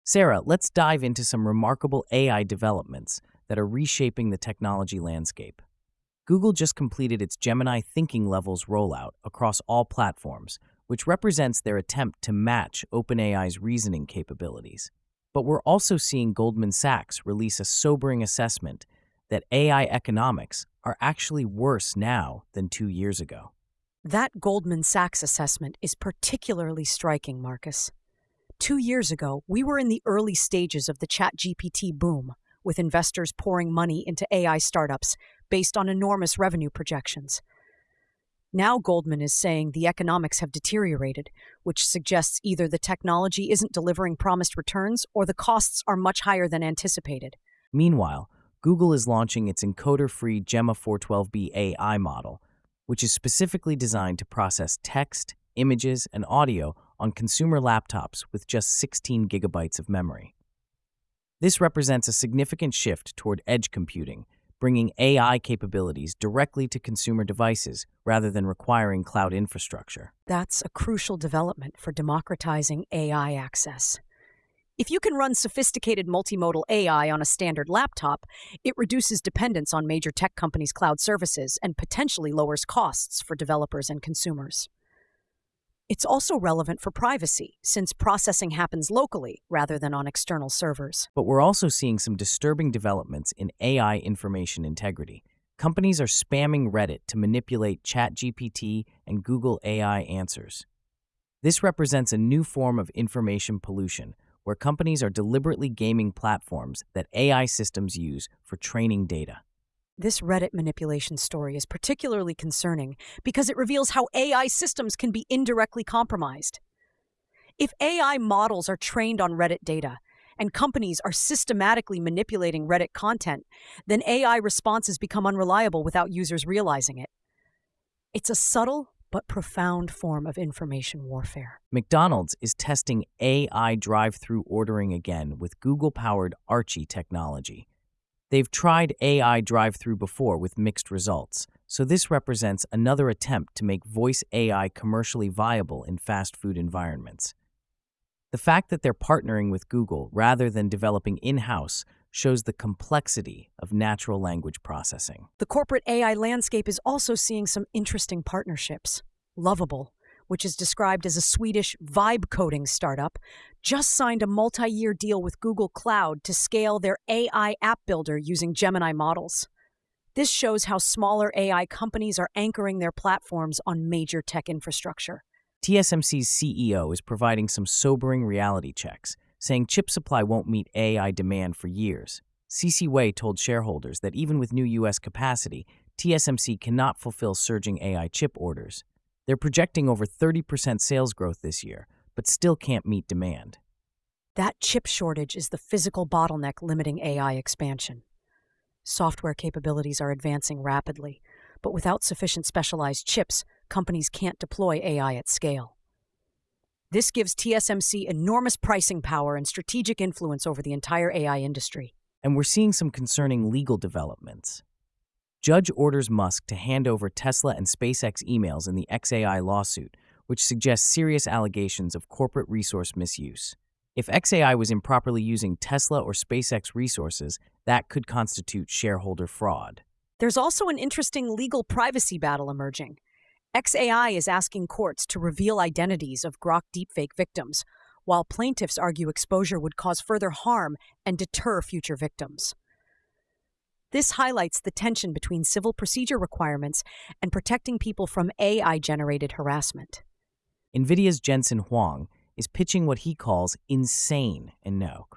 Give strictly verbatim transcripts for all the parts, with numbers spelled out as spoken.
Sarah, let's dive into some remarkable A I developments that are reshaping the technology landscape. Google just completed its Gemini Thinking Levels rollout across all platforms, which represents their attempt to match OpenAI's reasoning capabilities. But we're also seeing Goldman Sachs release a sobering assessment that A I economics are actually worse now than two years ago. That Goldman Sachs assessment is particularly striking, Marcus. Two years ago, we were in the early stages of the ChatGPT boom, with investors pouring money into A I startups based on enormous revenue projections. Now Goldman is saying the economics have deteriorated, which suggests either the technology isn't delivering promised returns or the costs are much higher than anticipated. Meanwhile, Google is launching its encoder-free Gemma four twelve b A I model, which is specifically designed to process text, images, and audio on consumer laptops with just sixteen gigabytes of memory. This represents a significant shift toward edge computing, bringing A I capabilities directly to consumer devices rather than requiring cloud infrastructure. That's a crucial development for democratizing A I access. If you can run sophisticated multimodal A I on a standard laptop, it reduces dependence on major tech companies' cloud services and potentially lowers costs for developers and consumers. It's also relevant for privacy, since processing happens locally rather than on external servers. But we're also seeing some disturbing developments in A I information integrity. Companies are spamming Reddit to manipulate ChatGPT and Google A I answers. This represents a new form of information pollution, where companies are deliberately gaming platforms that A I systems use for training data. This Reddit manipulation story is particularly concerning because it reveals how A I systems can be indirectly compromised. If A I models are trained on Reddit data and companies are systematically manipulating Reddit content, then A I responses become unreliable without users realizing it. It's a subtle but profound form of information warfare. McDonald's is testing A I drive-through ordering again with Google-powered Archie technology. They've tried A I drive-through before with mixed results, so this represents another attempt to make voice A I commercially viable in fast food environments. The fact that they're partnering with Google rather than developing in-house shows the complexity of natural language processing. The corporate A I landscape is also seeing some interesting partnerships. Lovable, which is described as a Swedish vibe coding startup, just signed a multi-year deal with Google Cloud to scale their A I app builder using Gemini models. This shows how smaller A I companies are anchoring their platforms on major tech infrastructure. T S M C's C E O is providing some sobering reality checks, saying chip supply won't meet A I demand for years. C C Wei told shareholders that even with new U S capacity, T S M C cannot fulfill surging A I chip orders. They're projecting over thirty percent sales growth this year, but still can't meet demand. That chip shortage is the physical bottleneck limiting A I expansion. Software capabilities are advancing rapidly, but without sufficient specialized chips, companies can't deploy A I at scale. This gives T S M C enormous pricing power and strategic influence over the entire A I industry. And we're seeing some concerning legal developments. Judge orders Musk to hand over Tesla and SpaceX emails in the X A I lawsuit, which suggests serious allegations of corporate resource misuse. If X A I was improperly using Tesla or SpaceX resources, that could constitute shareholder fraud. There's also an interesting legal privacy battle emerging. X A I is asking courts to reveal identities of Grok deepfake victims, while plaintiffs argue exposure would cause further harm and deter future victims. This highlights the tension between civil procedure requirements and protecting people from A I-generated harassment. NVIDIA's Jensen Huang is pitching what he calls insane in N O C.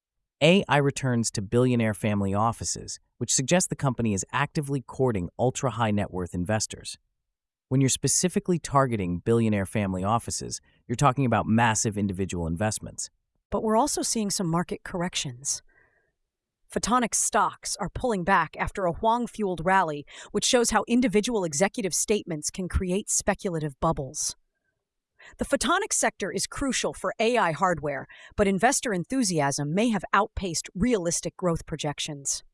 A I returns to billionaire family offices, which suggests the company is actively courting ultra-high net worth investors. When you're specifically targeting billionaire family offices, you're talking about massive individual investments. But we're also seeing some market corrections. Photonics stocks are pulling back after a Huang-fueled rally, which shows how individual executive statements can create speculative bubbles. The photonics sector is crucial for A I hardware, but investor enthusiasm may have outpaced realistic growth projections.